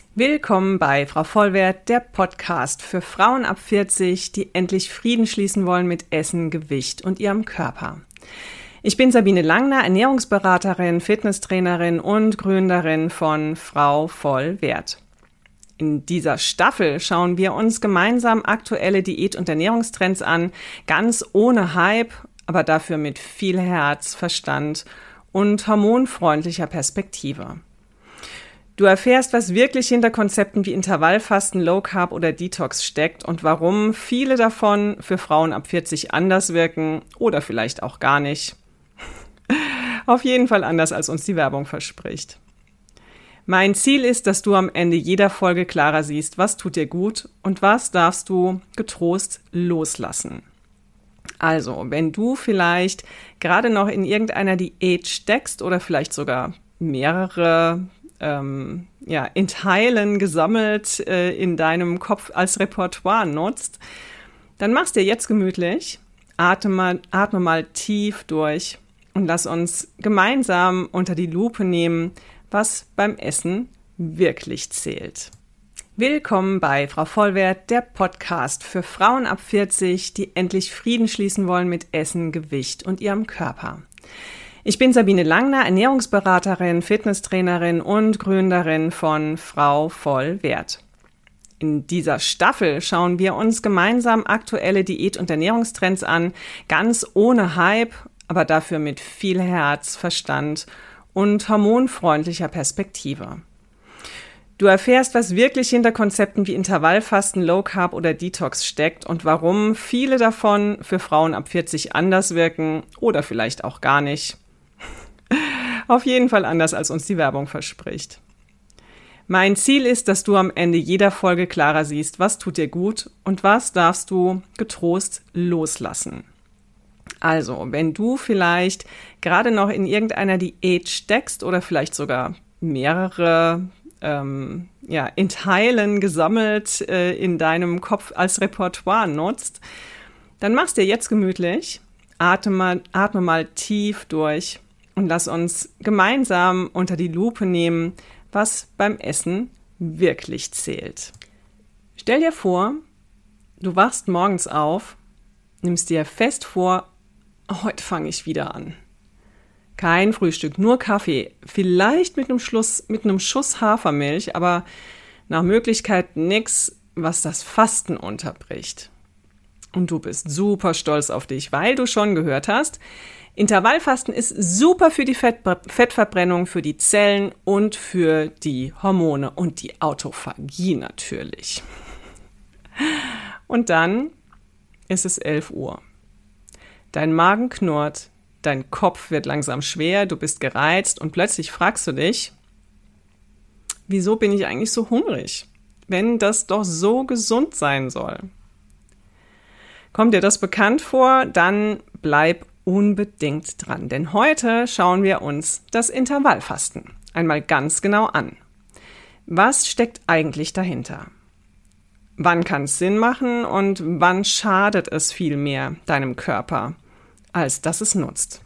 Willkommen bei Frau Vollwerth, der Podcast für Frauen ab 40, die endlich Frieden schließen wollen mit Essen, Gewicht und ihrem Körper. Ich bin Sabine Langner, Ernährungsberaterin, Fitnesstrainerin und Gründerin von Frau Vollwerth. In dieser Staffel schauen wir uns gemeinsam aktuelle Diät- und Ernährungstrends an, ganz ohne Hype, aber dafür mit viel Herz, Verstand und hormonfreundlicher Perspektive. Du erfährst, was wirklich hinter Konzepten wie Intervallfasten, Low Carb oder Detox steckt und warum viele davon für Frauen ab 40 anders wirken oder vielleicht auch gar nicht. Auf jeden Fall anders, als uns die Werbung verspricht. Mein Ziel ist, dass du am Ende jeder Folge klarer siehst, was tut dir gut und was darfst du getrost loslassen. Also, wenn du vielleicht gerade noch in irgendeiner Diät steckst oder vielleicht sogar mehrere in Teilen gesammelt in deinem Kopf als Repertoire nutzt, dann mach's dir jetzt gemütlich, atme mal tief durch und lass uns gemeinsam unter die Lupe nehmen, was beim Essen wirklich zählt. Willkommen bei Frau Vollwerth, der Podcast für Frauen ab 40, die endlich Frieden schließen wollen mit Essen, Gewicht und ihrem Körper. Ich bin Sabine Langner, Ernährungsberaterin, Fitnesstrainerin und Gründerin von Frau Vollwerth. In dieser Staffel schauen wir uns gemeinsam aktuelle Diät- und Ernährungstrends an, ganz ohne Hype, aber dafür mit viel Herz, Verstand und hormonfreundlicher Perspektive. Du erfährst, was wirklich hinter Konzepten wie Intervallfasten, Low Carb oder Detox steckt und warum viele davon für Frauen ab 40 anders wirken oder vielleicht auch gar nicht. Auf jeden Fall anders, als uns die Werbung verspricht. Mein Ziel ist, dass du am Ende jeder Folge klarer siehst, was tut dir gut und was darfst du getrost loslassen. Also, wenn du vielleicht gerade noch in irgendeiner Diät steckst oder vielleicht sogar mehrere in Teilen gesammelt in deinem Kopf als Repertoire nutzt, dann mach's dir jetzt gemütlich, atme mal tief durch und lass uns gemeinsam unter die Lupe nehmen, was beim Essen wirklich zählt. Stell dir vor, du wachst morgens auf, nimmst dir fest vor, heute fange ich wieder an. Kein Frühstück, nur Kaffee, vielleicht mit einem Schuss Hafermilch, aber nach Möglichkeit nichts, was das Fasten unterbricht. Und du bist super stolz auf dich, weil du schon gehört hast, Intervallfasten ist super für die Fettverbrennung, für die Zellen und für die Hormone und die Autophagie natürlich. Und dann ist es 11 Uhr. Dein Magen knurrt, dein Kopf wird langsam schwer, du bist gereizt und plötzlich fragst du dich, wieso bin ich eigentlich so hungrig, wenn das doch so gesund sein soll? Kommt dir das bekannt vor, dann bleib unbedingt dran, denn heute schauen wir uns das Intervallfasten einmal ganz genau an. Was steckt eigentlich dahinter? Wann kann es Sinn machen und wann schadet es viel mehr deinem Körper, als dass es nutzt?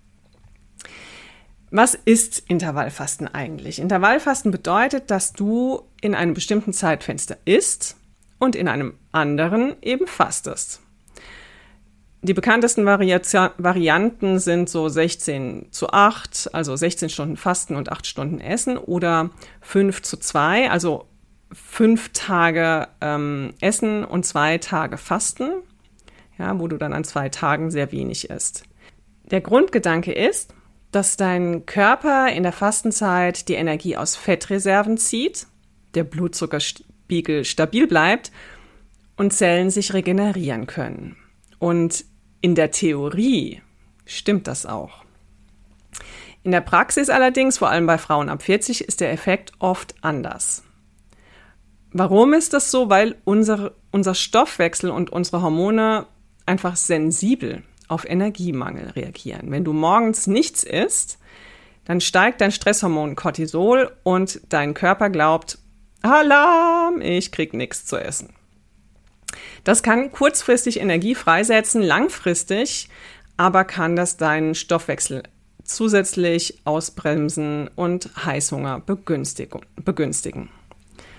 Was ist Intervallfasten eigentlich? Intervallfasten bedeutet, dass du in einem bestimmten Zeitfenster isst und in einem anderen eben fastest. Die bekanntesten Varianten sind so 16:8, also 16 Stunden Fasten und 8 Stunden Essen, oder 5:2, also 5 Tage Essen und 2 Tage Fasten, ja, wo du dann an 2 Tagen sehr wenig isst. Der Grundgedanke ist, dass dein Körper in der Fastenzeit die Energie aus Fettreserven zieht, der Blutzuckerspiegel stabil bleibt und Zellen sich regenerieren können. Und in der Theorie stimmt das auch. In der Praxis allerdings, vor allem bei Frauen ab 40, ist der Effekt oft anders. Warum ist das so? Weil unser Stoffwechsel und unsere Hormone einfach sensibel auf Energiemangel reagieren. Wenn du morgens nichts isst, dann steigt dein Stresshormon Cortisol und dein Körper glaubt, Alarm, ich krieg nichts zu essen. Das kann kurzfristig Energie freisetzen, langfristig aber kann das deinen Stoffwechsel zusätzlich ausbremsen und Heißhunger begünstigen.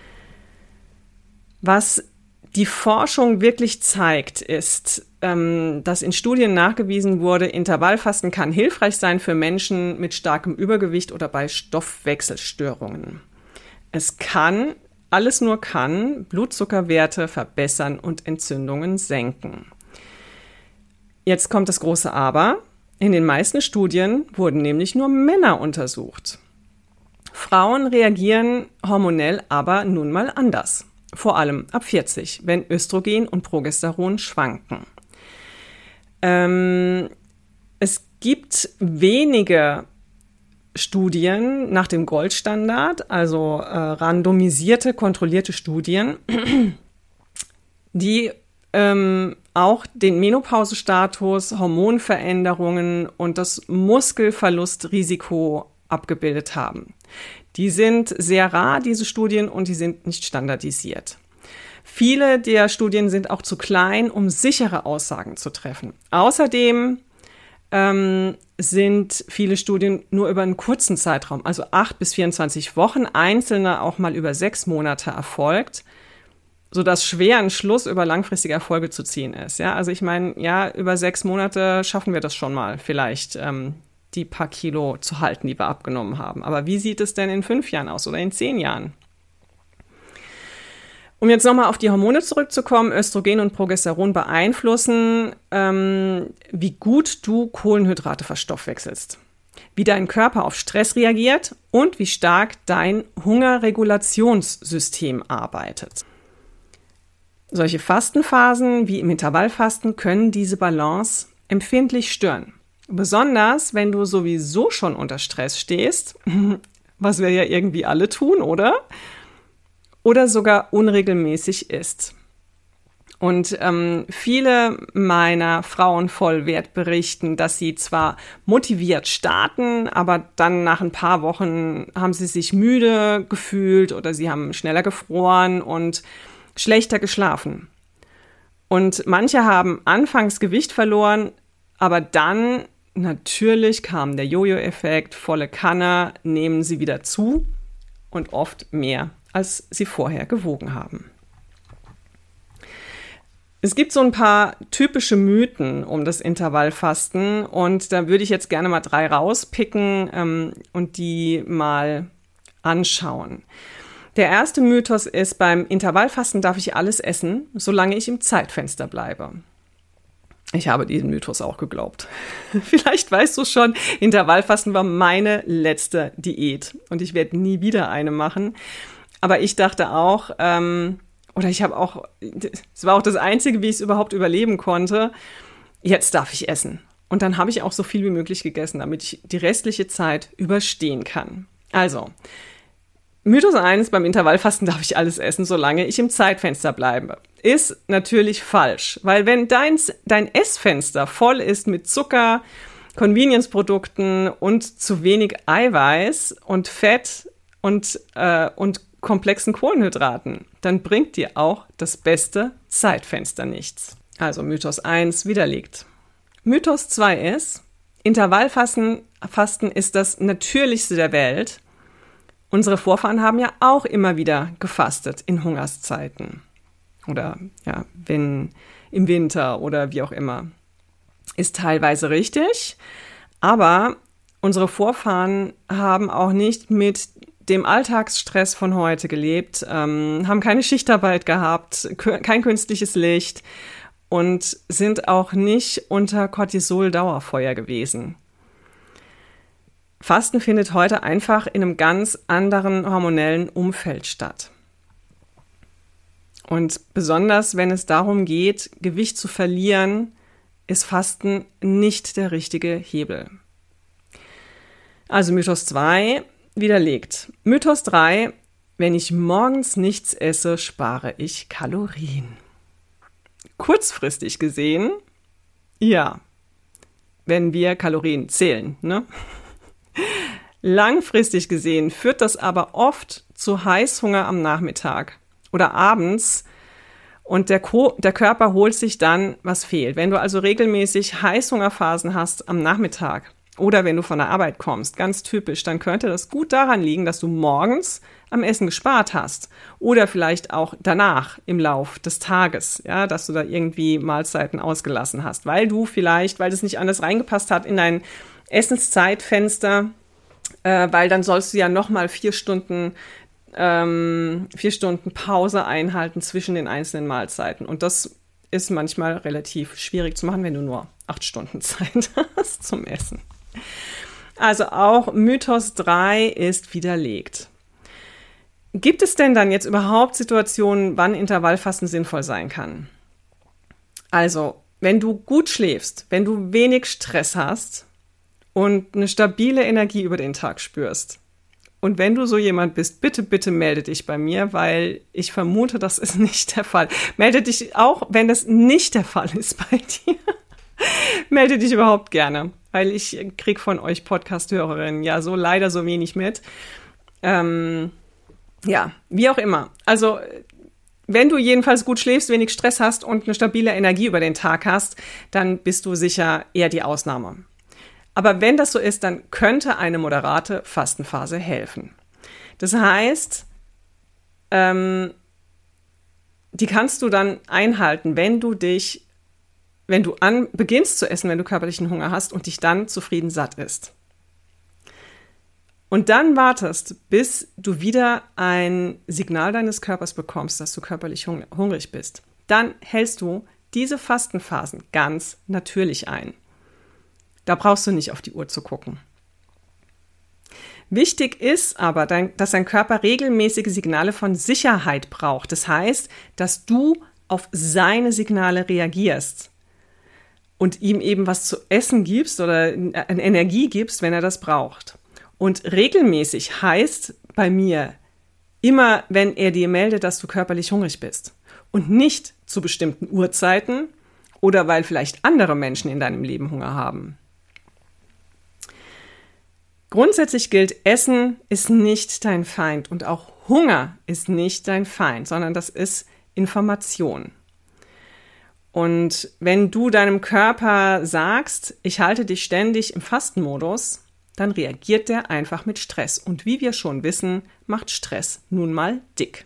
Was die Forschung wirklich zeigt, ist, dass in Studien nachgewiesen wurde, Intervallfasten kann hilfreich sein für Menschen mit starkem Übergewicht oder bei Stoffwechselstörungen. Es kann, alles nur kann, Blutzuckerwerte verbessern und Entzündungen senken. Jetzt kommt das große Aber. In den meisten Studien wurden nämlich nur Männer untersucht. Frauen reagieren hormonell aber nun mal anders. Vor allem ab 40, wenn Östrogen und Progesteron schwanken. Es gibt wenige Studien nach dem Goldstandard, also randomisierte, kontrollierte Studien, die auch den Menopausestatus, Hormonveränderungen und das Muskelverlustrisiko abgebildet haben. Die sind sehr rar, diese Studien, und die sind nicht standardisiert. Viele der Studien sind auch zu klein, um sichere Aussagen zu treffen. Außerdem sind viele Studien nur über einen kurzen Zeitraum, also 8 bis 24 Wochen, einzelne auch mal über 6 Monate erfolgt, sodass schwer ein Schluss über langfristige Erfolge zu ziehen ist. Ja, also ich meine, ja, über 6 Monate schaffen wir das schon mal vielleicht, die paar Kilo zu halten, die wir abgenommen haben. Aber wie sieht es denn in 5 Jahren aus oder in 10 Jahren? Um jetzt nochmal auf die Hormone zurückzukommen, Östrogen und Progesteron beeinflussen, wie gut du Kohlenhydrate verstoffwechselst, wie dein Körper auf Stress reagiert und wie stark dein Hungerregulationssystem arbeitet. Solche Fastenphasen wie im Intervallfasten können diese Balance empfindlich stören. Besonders, wenn du sowieso schon unter Stress stehst, was wir ja irgendwie alle tun, oder? Oder sogar unregelmäßig isst. Und viele meiner Frauenvollwert berichten, dass sie zwar motiviert starten, aber dann nach ein paar Wochen haben sie sich müde gefühlt oder sie haben schneller gefroren und schlechter geschlafen. Und manche haben anfangs Gewicht verloren, aber dann natürlich kam der Jojo-Effekt, volle Kanne, nehmen sie wieder zu und oft mehr, als sie vorher gewogen haben. Es gibt so ein paar typische Mythen um das Intervallfasten und da würde ich jetzt gerne mal 3 rauspicken und die mal anschauen. Der erste Mythos ist, beim Intervallfasten darf ich alles essen, solange ich im Zeitfenster bleibe. Ich habe diesen Mythos auch geglaubt. Vielleicht weißt du schon, Intervallfasten war meine letzte Diät und ich werde nie wieder eine machen. Aber ich dachte auch, es war auch das Einzige, wie ich es überhaupt überleben konnte, jetzt darf ich essen. Und dann habe ich auch so viel wie möglich gegessen, damit ich die restliche Zeit überstehen kann. Also, Mythos 1, beim Intervallfasten darf ich alles essen, solange ich im Zeitfenster bleibe. Ist natürlich falsch, weil wenn dein Essfenster voll ist mit Zucker, Convenience-Produkten und zu wenig Eiweiß und Fett und komplexen Kohlenhydraten, dann bringt dir auch das beste Zeitfenster nichts. Also Mythos 1 widerlegt. Mythos 2 ist, Intervallfasten ist das Natürlichste der Welt. Unsere Vorfahren haben ja auch immer wieder gefastet in Hungerszeiten. Oder ja, wenn im Winter oder wie auch immer. Ist teilweise richtig, aber unsere Vorfahren haben auch nicht mit dem Alltagsstress von heute gelebt, haben keine Schichtarbeit gehabt, kein künstliches Licht und sind auch nicht unter Cortisol-Dauerfeuer gewesen. Fasten findet heute einfach in einem ganz anderen hormonellen Umfeld statt. Und besonders, wenn es darum geht, Gewicht zu verlieren, ist Fasten nicht der richtige Hebel. Also Mythos 2 widerlegt. Mythos 3, wenn ich morgens nichts esse, spare ich Kalorien. Kurzfristig gesehen, ja, wenn wir Kalorien zählen, ne? Langfristig gesehen führt das aber oft zu Heißhunger am Nachmittag oder abends und der Körper holt sich dann, was fehlt. Wenn du also regelmäßig Heißhungerphasen hast am Nachmittag oder wenn du von der Arbeit kommst, ganz typisch, dann könnte das gut daran liegen, dass du morgens am Essen gespart hast oder vielleicht auch danach im Lauf des Tages, ja, dass du da irgendwie Mahlzeiten ausgelassen hast, weil es nicht anders reingepasst hat in dein Essenszeitfenster, weil dann sollst du ja nochmal 4 Stunden Pause einhalten zwischen den einzelnen Mahlzeiten. Und das ist manchmal relativ schwierig zu machen, wenn du nur 8 Stunden Zeit hast zum Essen. Also auch Mythos 3 ist widerlegt. Gibt es denn dann jetzt überhaupt Situationen, wann Intervallfasten sinnvoll sein kann? Also, wenn du gut schläfst, wenn du wenig Stress hast und eine stabile Energie über den Tag spürst, und wenn du so jemand bist, bitte, bitte melde dich bei mir, weil ich vermute, das ist nicht der Fall. Melde dich auch, wenn das nicht der Fall ist bei dir. Melde dich überhaupt gerne, weil ich kriege von euch Podcast-Hörerinnen ja so leider so wenig mit. Ja, wie auch immer. Also, wenn du jedenfalls gut schläfst, wenig Stress hast und eine stabile Energie über den Tag hast, dann bist du sicher eher die Ausnahme. Aber wenn das so ist, dann könnte eine moderate Fastenphase helfen. Das heißt, die kannst du dann einhalten, wenn du beginnst zu essen, wenn du körperlichen Hunger hast und dich dann zufrieden satt isst. Und dann wartest, bis du wieder ein Signal deines Körpers bekommst, dass du körperlich hungrig bist. Dann hältst du diese Fastenphasen ganz natürlich ein. Da brauchst du nicht auf die Uhr zu gucken. Wichtig ist aber, dass dein Körper regelmäßige Signale von Sicherheit braucht. Das heißt, dass du auf seine Signale reagierst und ihm eben was zu essen gibst oder Energie gibst, wenn er das braucht. Und regelmäßig heißt bei mir immer, wenn er dir meldet, dass du körperlich hungrig bist. Und nicht zu bestimmten Uhrzeiten oder weil vielleicht andere Menschen in deinem Leben Hunger haben. Grundsätzlich gilt, Essen ist nicht dein Feind und auch Hunger ist nicht dein Feind, sondern das ist Information. Und wenn du deinem Körper sagst, ich halte dich ständig im Fastenmodus, dann reagiert der einfach mit Stress. Und wie wir schon wissen, macht Stress nun mal dick.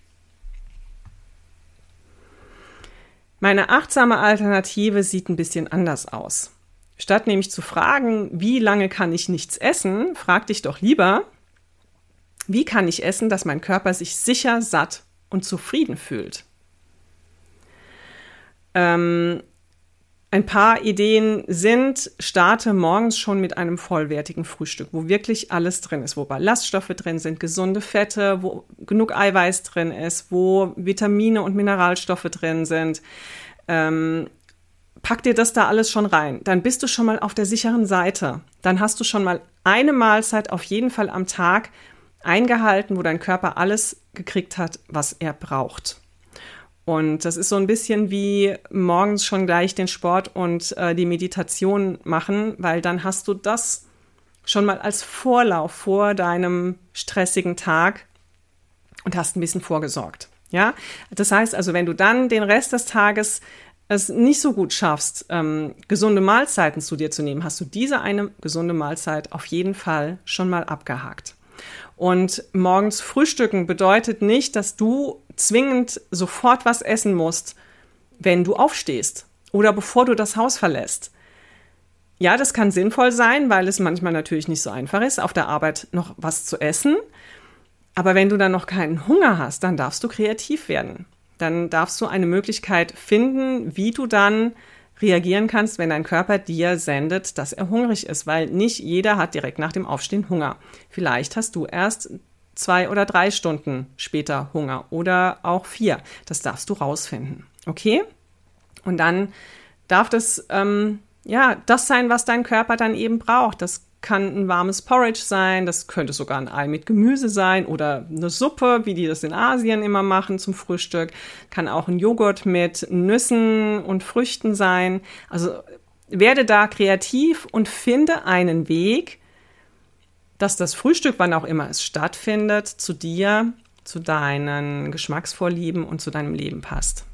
Meine achtsame Alternative sieht ein bisschen anders aus. Statt nämlich zu fragen, wie lange kann ich nichts essen, frag dich doch lieber, wie kann ich essen, dass mein Körper sich sicher, satt und zufrieden fühlt? Ein paar Ideen sind, starte morgens schon mit einem vollwertigen Frühstück, wo wirklich alles drin ist, wo Ballaststoffe drin sind, gesunde Fette, wo genug Eiweiß drin ist, wo Vitamine und Mineralstoffe drin sind. Pack dir das da alles schon rein. Dann bist du schon mal auf der sicheren Seite. Dann hast du schon mal eine Mahlzeit auf jeden Fall am Tag eingehalten, wo dein Körper alles gekriegt hat, was er braucht. Und das ist so ein bisschen wie morgens schon gleich den Sport und die Meditation machen, weil dann hast du das schon mal als Vorlauf vor deinem stressigen Tag und hast ein bisschen vorgesorgt. Ja? Das heißt also, wenn du dann den Rest des Tages es nicht so gut schaffst, gesunde Mahlzeiten zu dir zu nehmen, hast du diese eine gesunde Mahlzeit auf jeden Fall schon mal abgehakt. Und morgens frühstücken bedeutet nicht, dass du zwingend sofort was essen musst, wenn du aufstehst oder bevor du das Haus verlässt. Ja, das kann sinnvoll sein, weil es manchmal natürlich nicht so einfach ist, auf der Arbeit noch was zu essen. Aber wenn du dann noch keinen Hunger hast, dann darfst du kreativ werden. Dann darfst du eine Möglichkeit finden, wie du dann reagieren kannst, wenn dein Körper dir sendet, dass er hungrig ist, weil nicht jeder hat direkt nach dem Aufstehen Hunger. Vielleicht hast du erst 2 oder 3 Stunden später Hunger oder auch 4. Das darfst du rausfinden. Okay? Und dann darf das das sein, was dein Körper dann eben braucht. Das kann ein warmes Porridge sein, das könnte sogar ein Ei mit Gemüse sein oder eine Suppe, wie die das in Asien immer machen zum Frühstück. Kann auch ein Joghurt mit Nüssen und Früchten sein. Also werde da kreativ und finde einen Weg, dass das Frühstück, wann auch immer es stattfindet, zu dir, zu deinen Geschmacksvorlieben und zu deinem Leben passt.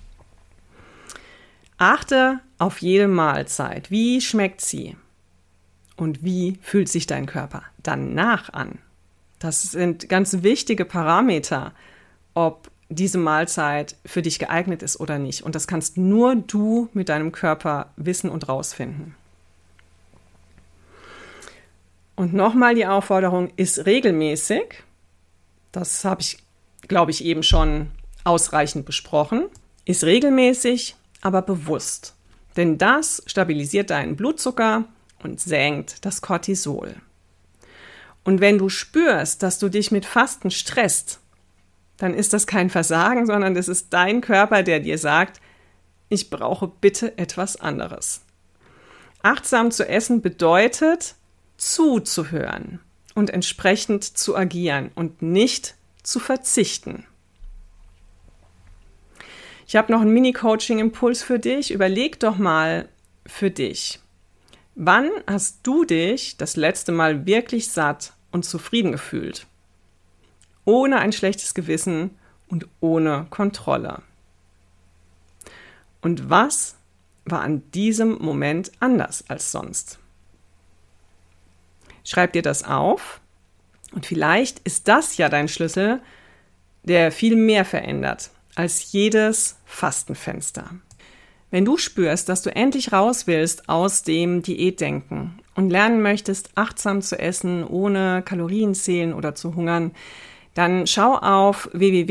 Achte auf jede Mahlzeit. Wie schmeckt sie? Und wie fühlt sich dein Körper danach an? Das sind ganz wichtige Parameter, ob diese Mahlzeit für dich geeignet ist oder nicht. Und das kannst nur du mit deinem Körper wissen und rausfinden. Und nochmal die Aufforderung, iss regelmäßig. Das habe ich, glaube ich, eben schon ausreichend besprochen. Iss regelmäßig, aber bewusst. Denn das stabilisiert deinen Blutzucker und senkt das Cortisol. Und wenn du spürst, dass du dich mit Fasten stresst, dann ist das kein Versagen, sondern es ist dein Körper, der dir sagt, ich brauche bitte etwas anderes. Achtsam zu essen bedeutet, zuzuhören und entsprechend zu agieren und nicht zu verzichten. Ich habe noch einen Mini-Coaching-Impuls für dich. Überleg doch mal für dich. Wann hast du dich das letzte Mal wirklich satt und zufrieden gefühlt? Ohne ein schlechtes Gewissen und ohne Kontrolle. Und was war an diesem Moment anders als sonst? Schreib dir das auf und vielleicht ist das ja dein Schlüssel, der viel mehr verändert als jedes Fastenfenster. Wenn du spürst, dass du endlich raus willst aus dem Diätdenken und lernen möchtest, achtsam zu essen, ohne Kalorien zählen oder zu hungern, dann schau auf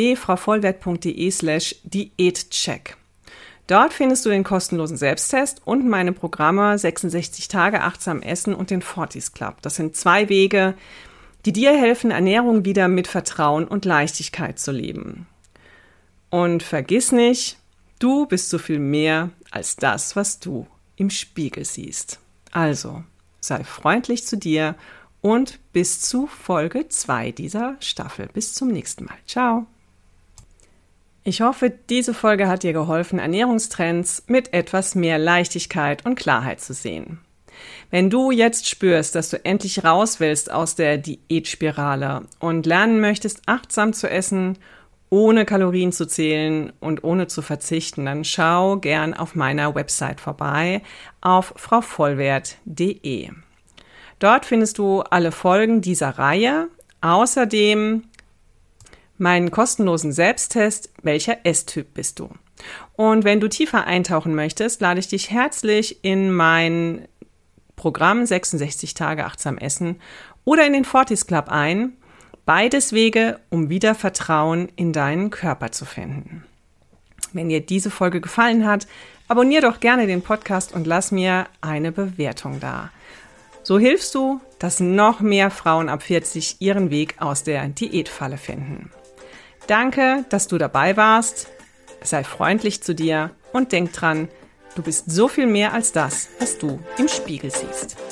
www.frauvollwert.de/Diätcheck. Dort findest du den kostenlosen Selbsttest und meine Programme 66 Tage achtsam essen und den Fortis Club. Das sind 2 Wege, die dir helfen, Ernährung wieder mit Vertrauen und Leichtigkeit zu leben. Und vergiss nicht, du bist so viel mehr als das, was du im Spiegel siehst. Also, sei freundlich zu dir und bis zu Folge 2 dieser Staffel. Bis zum nächsten Mal. Ciao. Ich hoffe, diese Folge hat dir geholfen, Ernährungstrends mit etwas mehr Leichtigkeit und Klarheit zu sehen. Wenn du jetzt spürst, dass du endlich raus willst aus der Diätspirale und lernen möchtest, achtsam zu essen, ohne Kalorien zu zählen und ohne zu verzichten, dann schau gern auf meiner Website vorbei auf frauvollwert.de. Dort findest du alle Folgen dieser Reihe, außerdem meinen kostenlosen Selbsttest, welcher Esstyp bist du? Und wenn du tiefer eintauchen möchtest, lade ich dich herzlich in mein Programm 66 Tage achtsam essen oder in den Fortis Club ein. Beides Wege, um wieder Vertrauen in deinen Körper zu finden. Wenn dir diese Folge gefallen hat, abonniere doch gerne den Podcast und lass mir eine Bewertung da. So hilfst du, dass noch mehr Frauen ab 40 ihren Weg aus der Diätfalle finden. Danke, dass du dabei warst. Sei freundlich zu dir und denk dran, du bist so viel mehr als das, was du im Spiegel siehst.